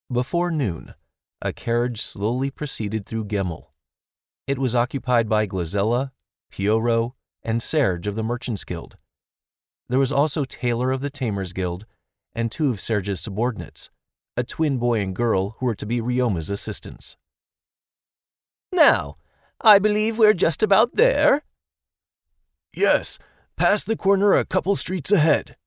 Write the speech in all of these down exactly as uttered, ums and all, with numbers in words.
Before noon, a carriage slowly proceeded through Gemmel. It was occupied by Glazella, Pioro, and Serge of the Merchants' Guild. There was also Taylor of the Tamers' Guild and two of Serge's subordinates, a twin boy and girl who were to be Ryoma's assistants. "Now, I believe we're just about there." "Yes, past the corner a couple streets ahead."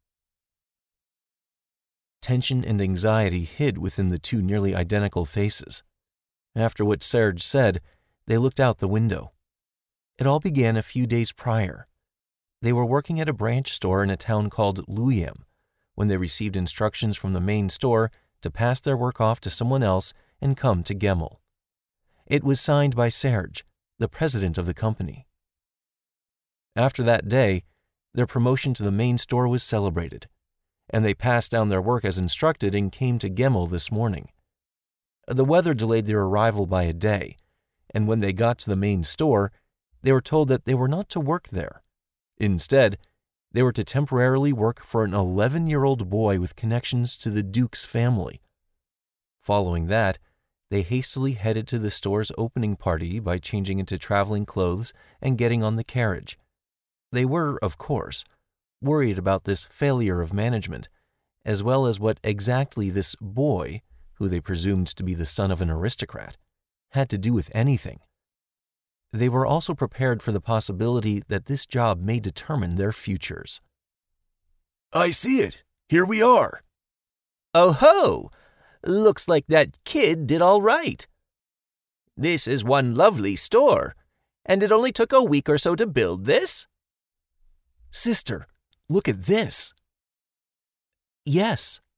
Tension and anxiety hid within the two nearly identical faces. After what Serge said, they looked out the window. It all began a few days prior. They were working at a branch store in a town called Luyem when they received instructions from the main store to pass their work off to someone else and come to Gemmel. It was signed by Serge, the president of the company. After that day, their promotion to the main store was celebrated, and they passed down their work as instructed and came to Gemmel this morning. The weather delayed their arrival by a day, and when they got to the main store, they were told that they were not to work there. Instead, they were to temporarily work for an eleven-year-old boy with connections to the Duke's family. Following that, they hastily headed to the store's opening party by changing into traveling clothes and getting on the carriage. They were, of course, worried about this failure of management, as well as what exactly this boy, who they presumed to be the son of an aristocrat, had to do with anything. They were also prepared for the possibility that this job may determine their futures. "I see it. Here we are." "Oh ho! Looks like that kid did all right. This is one lovely store, and it only took a week or so to build this?" "Sister, look at this." "Yes."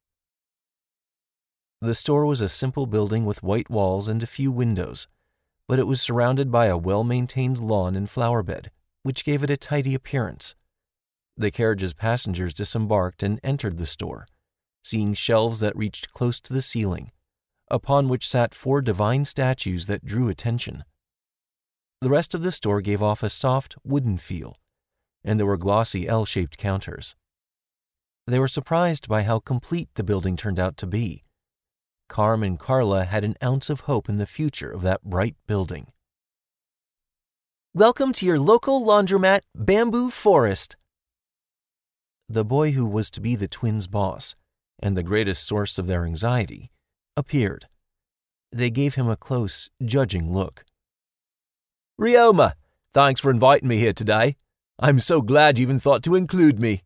The store was a simple building with white walls and a few windows, but it was surrounded by a well-maintained lawn and flower bed, which gave it a tidy appearance. The carriage's passengers disembarked and entered the store, seeing shelves that reached close to the ceiling, upon which sat four divine statues that drew attention. The rest of the store gave off a soft, wooden feel, and there were glossy L-shaped counters. They were surprised by how complete the building turned out to be. Carm and Carla had an ounce of hope in the future of that bright building. "Welcome to your local laundromat, Bamboo Forest." The boy who was to be the twins' boss, and the greatest source of their anxiety, appeared. They gave him a close, judging look. "Ryoma, thanks for inviting me here today. I'm so glad you even thought to include me."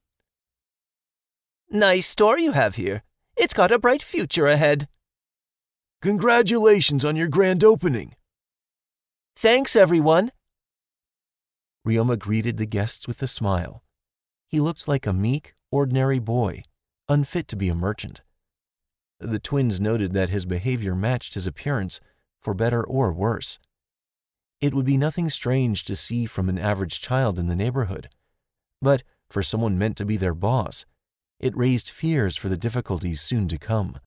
"Nice store you have here. It's got a bright future ahead." "Congratulations on your grand opening." "Thanks, everyone." Ryoma greeted the guests with a smile. He looked like a meek, ordinary boy, unfit to be a merchant. The twins noted that his behavior matched his appearance, for better or worse. It would be nothing strange to see from an average child in the neighborhood, but for someone meant to be their boss, it raised fears for the difficulties soon to come.